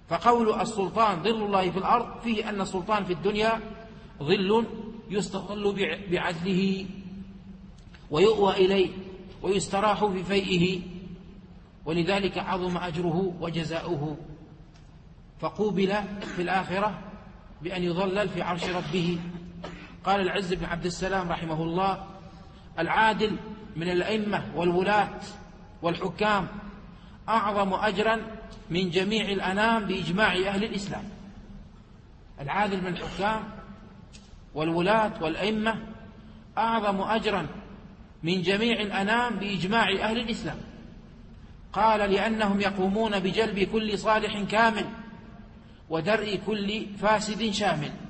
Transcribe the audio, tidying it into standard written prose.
فقول السلطان ظل الله في الأرض فيه أن السلطان في الدنيا ظل يستظل بعدله ويؤوى إليه ويستراح في فيئه، ولذلك عظم أجره وجزاؤه، فقوبل في الآخرة بأن يظلل في عرش ربه. قال العز بن عبد السلام رحمه الله: العادل من الأئمة والولاة والحكام أعظم أجرا من جميع الأنام بإجماع أهل الإسلام. العادل من الحكام والولاة والأئمة أعظم أجرا من جميع الأنام بإجماع أهل الإسلام. قال: لأنهم يقومون بجلب كل صالح كامل ودرء كل فاسد شامل.